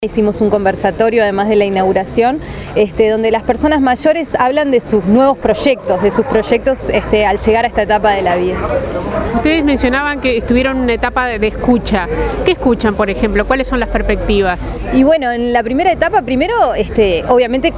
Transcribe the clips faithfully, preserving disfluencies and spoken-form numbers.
Hicimos un conversatorio, además de la inauguración, este, donde las personas mayores hablan de sus nuevos proyectos, de sus proyectos este, al llegar a esta etapa de la vida. Ustedes mencionaban que estuvieron en una etapa de, de escucha. ¿Qué escuchan, por ejemplo? ¿Cuáles son las perspectivas? Y bueno, en la primera etapa, primero, este, obviamente,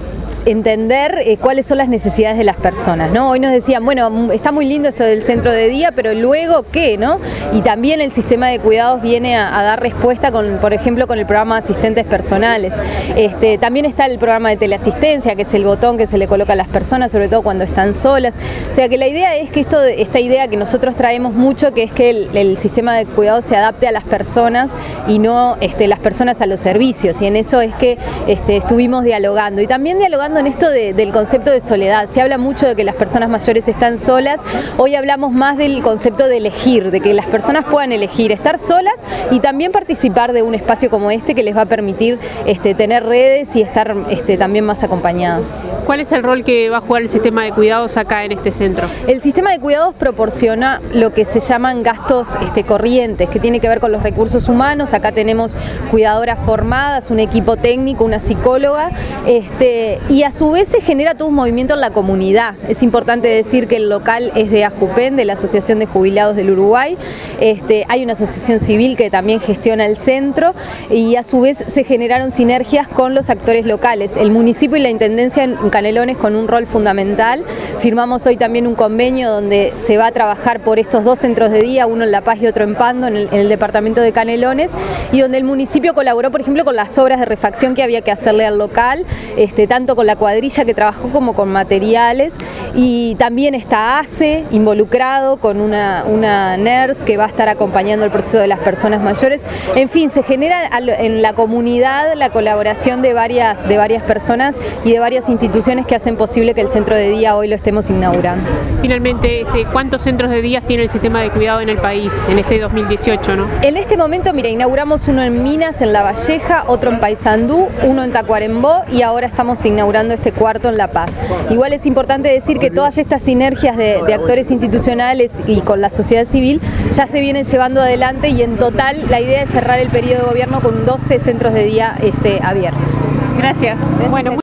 entender eh, cuáles son las necesidades de las personas, ¿no? Hoy nos decían, bueno, está muy lindo esto del centro de día, pero luego, ¿qué, no? Y también el sistema de cuidados viene a, a dar respuesta, con, por ejemplo, con el programa de asistentes personales. Este, también está el programa de teleasistencia, que es el botón que se le coloca a las personas, sobre todo cuando están solas. O sea que la idea es que esto, esta idea que nosotros traemos mucho, que es que el, el sistema de cuidados se adapte a las personas y no este, las personas a los servicios. Y en eso es que este, estuvimos dialogando. Y también dialogando en esto de, del concepto de soledad. Se habla mucho de que las personas mayores están solas. Hoy hablamos más del concepto de elegir, de que las personas puedan elegir estar solas y también participar de un espacio como este que les va a permitir este, tener redes y estar este, también más acompañados. ¿Cuál es el rol que va a jugar el sistema de cuidados acá en este centro? El sistema de cuidados proporciona lo que se llaman gastos este, corrientes, que tiene que ver con los recursos humanos. Acá tenemos cuidadoras formadas, un equipo técnico, una psicóloga, este, y a su vez se genera todo un movimiento en la comunidad. Es importante decir que el local es de AJUPEN, de la Asociación de Jubilados del Uruguay. Este, hay una asociación civil que también gestiona el centro y a su vez se generaron sinergias con los actores locales. El municipio y la intendencia en Canelones con un rol fundamental. Firmamos hoy también un convenio donde se va a trabajar por estos dos centros de día, uno en La Paz y otro en Pando, en el, en el departamento de Canelones, y donde el municipio colaboró, por ejemplo, con las obras de refacción que había que hacerle al local, este, tanto con la cuadrilla que trabajó como con materiales, y también está A C E involucrado con una, una nurse que va a estar acompañando el proceso de las personas mayores. En fin, se genera en la comunidad la colaboración de varias, de varias personas y de varias instituciones que hacen posible que el centro de día hoy lo estemos inaugurando. Finalmente, este, ¿cuántos centros de día tiene el sistema de cuidado en el país en este dos mil dieciocho, no? En este momento, mira, inauguramos uno en Minas, en La Valleja, otro en Paysandú, uno en Tacuarembó y ahora estamos inaugurando este cuarto en La Paz. Igual es importante decir que todas estas sinergias de, de actores institucionales y con la sociedad civil ya se vienen llevando adelante y en total la idea es cerrar el periodo de gobierno con doce centros de día este, abiertos. Gracias. Gracias. Bueno,